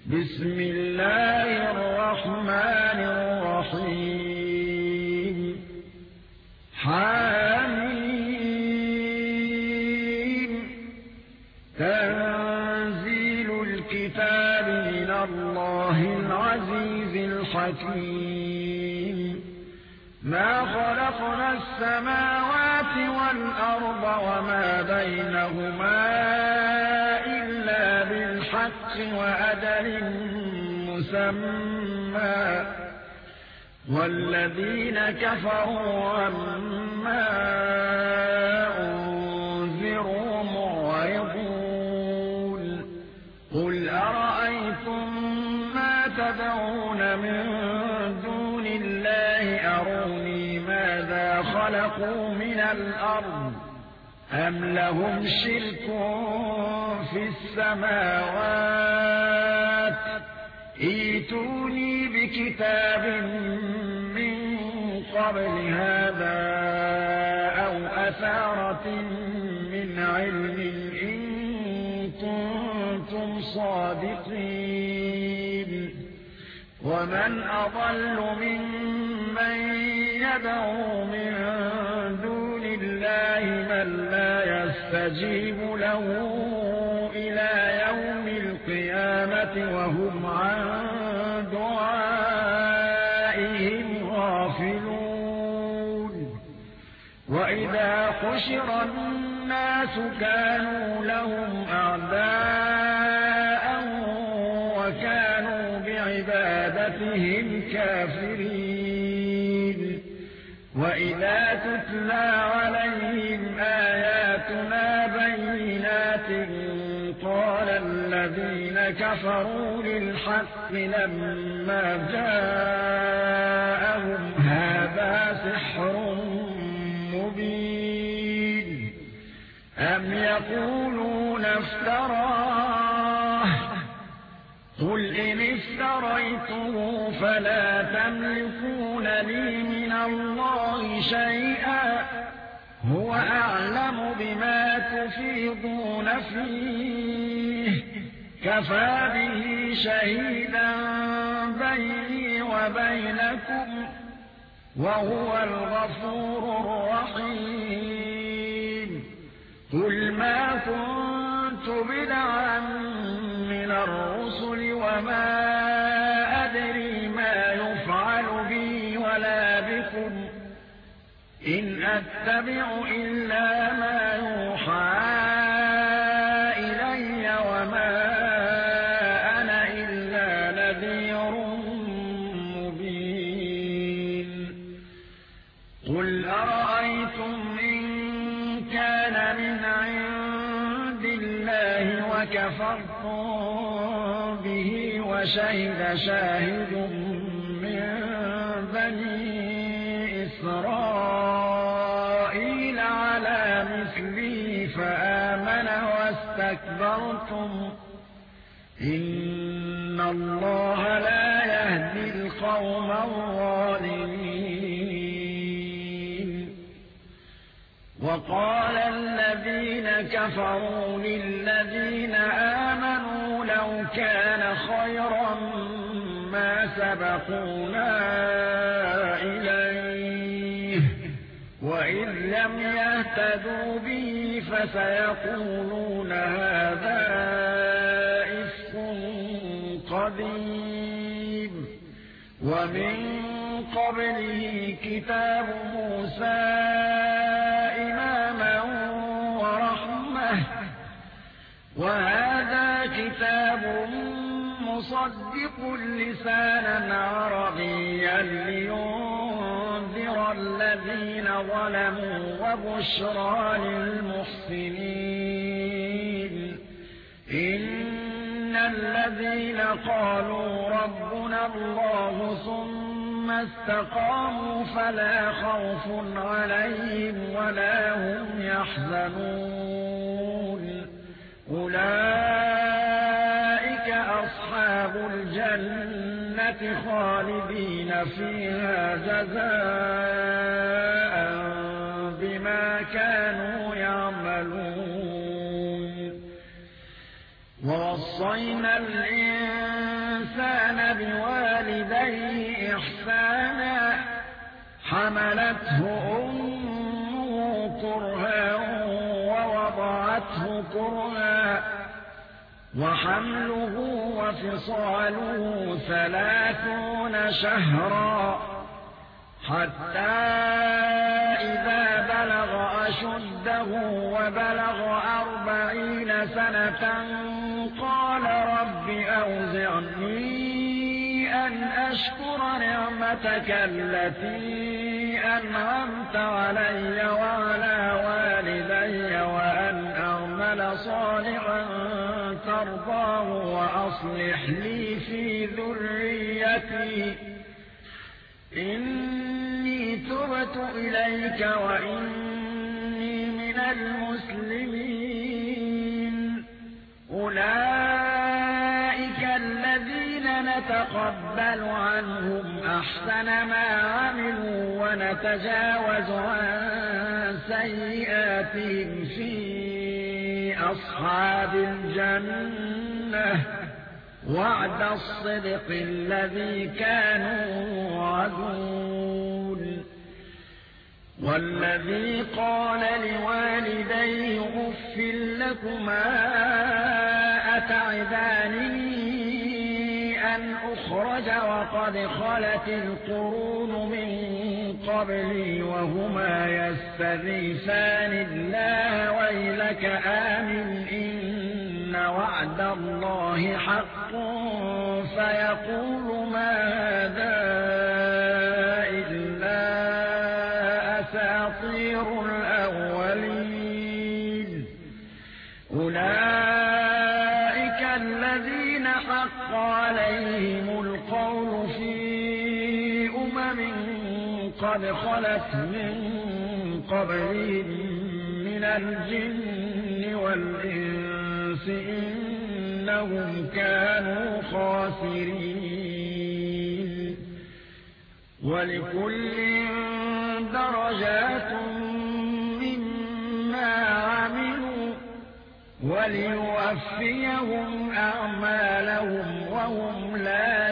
بسم الله الرحمن الرحيم حميم تنزيل الكتاب من الله العزيز الحكيم ما خلقنا السماوات والأرض وما بينهما إلا بالحق وأجل مسمى والذين كفروا عما أنذروا معرضون قل أرأيتم ما تدعون من دون الله أروني ماذا خلقوا من الأرض أم لهم شرك في السماوات ائتوني بكتاب من قبل هذا أو أثارة من علم إن كنتم صادقين ومن أضل ممن يدعو من دون الله من لا يستجيب له إلى يوم القيامة وهم عن دعائهم غافلون وإذا حشر الناس كانوا لهم أعداء وكانوا بعبادتهم كافرين وإذا تتلى عليهم آياتنا بينات قال الذين كفروا للحق لما جاءهم هذا سحر مبين أم يقولون افتراه قل إن افتريته فلا تملكون لي من الله شيئا هو أعلم بما تفيضون فيه كفى به شهيدا بيني وبينكم وهو الغفور الرحيم قل ما كنت بدعا من الرسل وما أدري ما يفعل بي ولا بكم إن أتبع إلا ما يوحى إلي وما أنا إلا نذير مبين قل أرأيتم إن كان من عند الله وكفرتم به وشهد شاهد من بني إسرائيل على مثله فآمن واستكبرتم إن الله لا يهدي القوم الظالمين وقال الذين كفروا للذين آمنوا لو كان خيرا ما سبقونا إليه وإذ لم يهتدوا به فسيقولون هذا إفك قديم ومن قبله كتاب موسى إماما ورحمة وهذا كتاب مصدق لسانا عربيا لينذر الذين ظلموا وبشرى للمحسنين إن الذين قالوا ربنا الله ثم استقاموا فلا خوف عليهم ولا هم يحزنون أولئك أصحاب الجنة خالدين فيها جزاء بما كانوا يعملون ووصينا الإنسان بوالديه إحسانا حملته أمه كرها ووضعته كرها وحمله وفصاله 30 شهرا حتى إذا بلغ أشده وبلغ 40 سنة قال رب أوزعني أن أشكر نعمتك التي أنعمت علي وعلى والدي وأن أعمل صالحا ترضاه وأصلح لي في ذريتي إني تبت إليك وإني من المسلمين أولئك الذين نتقبل عنهم أحسن ما عملوا ونتجاوز عن سيئاتهم في أصحاب الجنة وعد الصدق الذي كانوا يوعدون والذي قال لوالديه أف لكما أتعدانني أن أخرج وقد خلت القرون من قبلي وهما يستغيثان الله ويلك آمن إن وعد الله حق فيقول ما هذا إلا أساطير الأولين أولئك الذين حق عليهم القول في قد خلت من قبلهم من الجن والإنس إنهم كانوا خاسرين ولكل درجات مما عملوا وليوفيهم أعمالهم وهم لا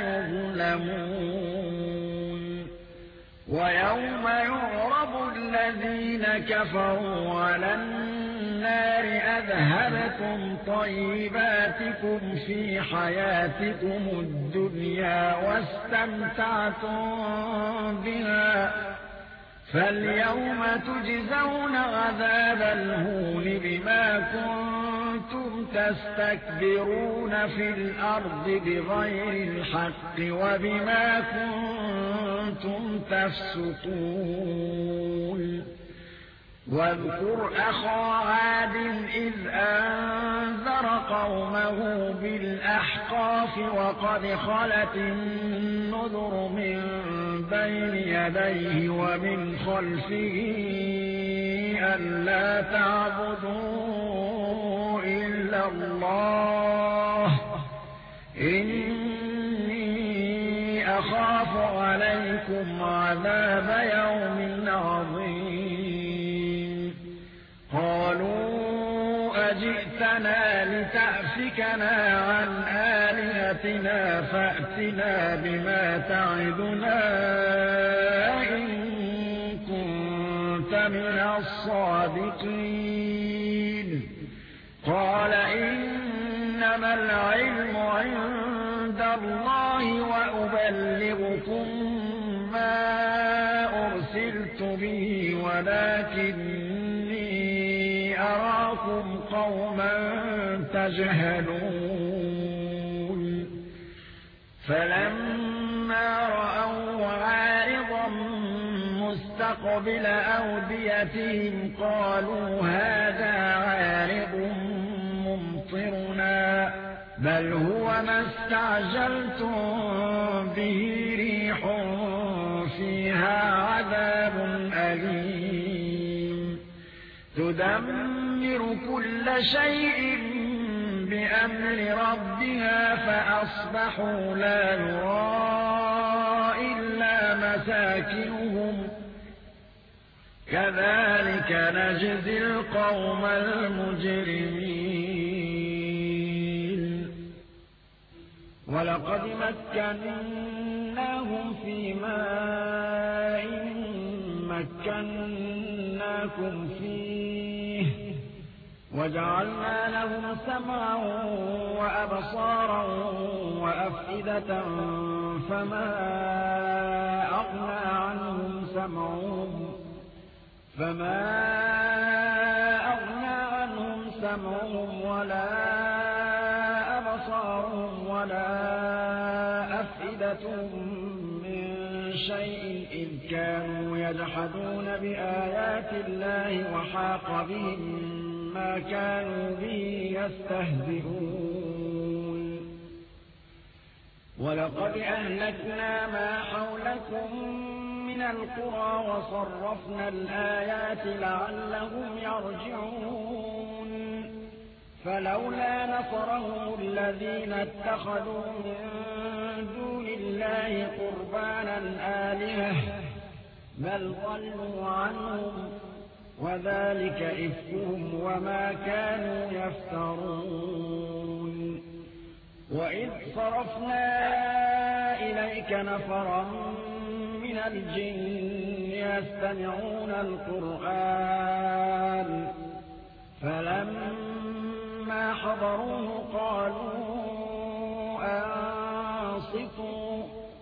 يظلمون ويوم يعرض الذين كفروا على النار أذهبتم طيباتكم في حياتكم الدنيا واستمتعتم بها فاليوم تجزون عذاب الهون بما كنتم تستكبرون في الأرض بغير الحق وبما كنتم تفسقون واذكر أخا عاد إذ أنذر قومه بالأحقاف وقد خلت النذر من بين يديه ومن خلفه ألا تعبدوا إلا الله إني أخاف عليكم عذاب يوم عظيم قالوا أجئتنا لتأفكنا عن آلهتنا فأتنا بما تعدنا إن كنت من الصادقين قال إنما العلم عند الله وأبلغكم ما أرسلت به ولكني أراكم قوما تجهلون فلما رأوا عارضا مستقبل أوديتهم قالوا هذا عارض ممطرنا بل هو ما استعجلتم به ريح فيها عذاب أليم تدمر كل شيء بأمر ربها فأصبحوا لا يرى إلا مساكنهم كذلك نجزي القوم المجرمين ولقد مكناهم في ماء مكناكم فيه وجعلنا لهم سمعا وأبصارا وأفئدة فما أغنى عنهم سمعهم ولا أبصارهم ولا أفئدتهم من شيء إذ كانوا يجحدون بآيات الله وحاق بهم ما كانوا به يستهزئون ولقد أهلكنا ما حولكم من القرى وصرفنا الآيات لعلهم يرجعون فلولا نصرهم الذين اتخذوا من دون الله قربانا آلهة بل ضلوا عنهم وذلك إفكهم وما كانوا يفترون وإذ صرفنا إليك نفرا من الجن يستمعون القرآن فلما حضروه قالوا أنصتوا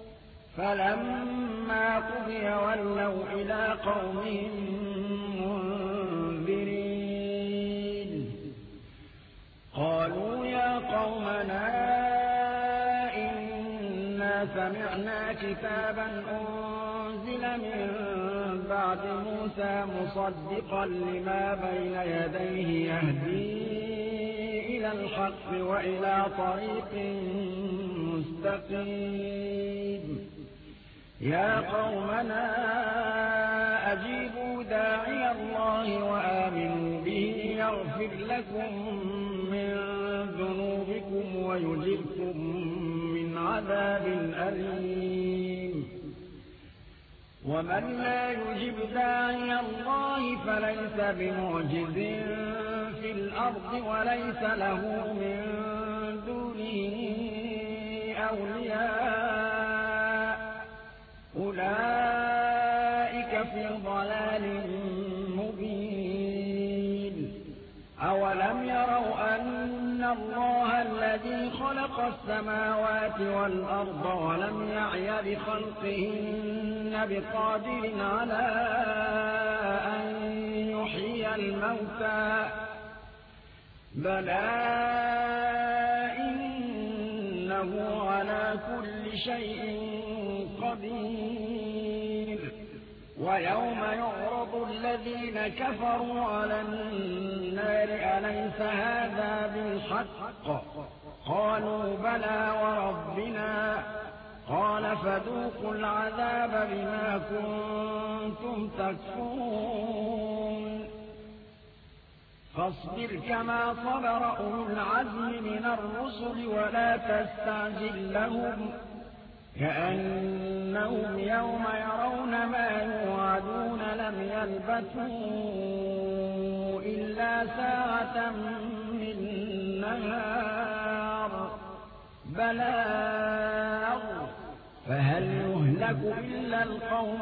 فلما قضي ولوا إلى قومهم منذرين قالوا يا قومنا إنا سمعنا كتابا أنزل من بعد موسى مصدقا لما بين يديه يهدي إلى الحق وإلى طريق مستقيم يا قومنا أجيبوا داعي الله وآمنوا به يغفر لكم من ذنوبكم ويجركم من عذاب أليم ومن لا يجب داعي الله فليس بمعجز في الأرض وليس له من دونه أولياء أولئك في ضلال مبين أولم يروا أن الله الذي خلق السماوات والأرض ولم يعي بخلقهن بقادر على أن يحيي الموتى بلى إنه على كل شيء قدير ويوم يعرض الذين كفروا على النار أليس هذا بالحق قالوا بلى وربنا قال فذوقوا العذاب بما كنتم تكفرون فاصبر كما صبر أولو العزم من الرسل ولا تستعجل لهم كأنهم يوم يرون ما يوعدون لم يلبثوا إلا ساعة من نهار بلاغ فهل يهلك إلا القوم